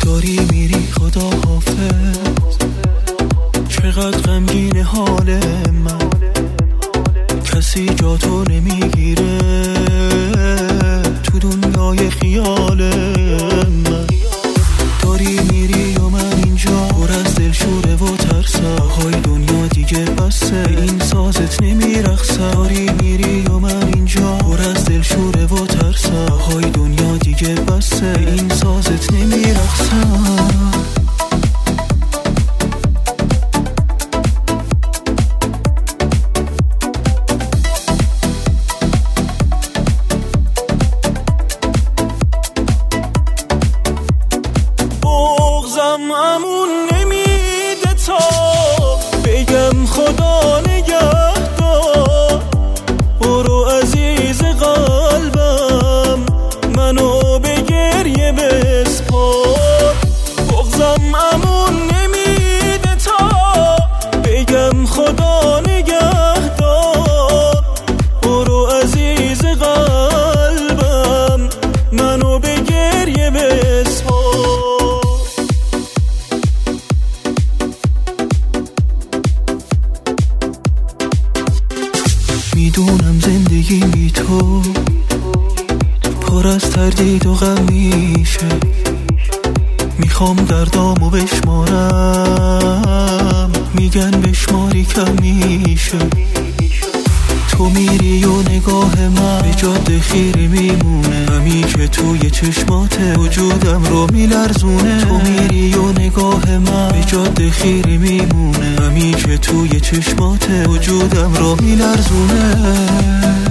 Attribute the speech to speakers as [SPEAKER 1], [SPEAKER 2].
[SPEAKER 1] داری میری خدا حافظ. چقدر غمگین حال من، کسی جا تو نمیگیره تو دنیای خیال من. داری میری و من اینجا پر از دلشوره و ترسم. های دنیا دیگه بسه، این سازت نمیرخصم. داری میری و من اینجا پر از دلشوره و ترسم. های دنیا دیگه بسه، این سازت نمیرخصم.
[SPEAKER 2] امون نمیده تا بگم خدا نگهدار. برو عزیز قلبم منو به گریه بسپار. بغضم امون نمیده تا بگم خدا نگهدار. برو عزیز قلبم منو به گریه بسپار.
[SPEAKER 1] میدونم زندگی بی تو پر از تردید و غم میشه. میخوام دردامو بشمارم، میگن بشماری کم میشه. تو میری و نگاه من به جاده خیره میمونه. غمی که توی چشماته وجودم رو میلرزونه. تو میری و نگاه من به جاده خیره میمونه. غمی که توی چشماته وجودم رو میلرزونه.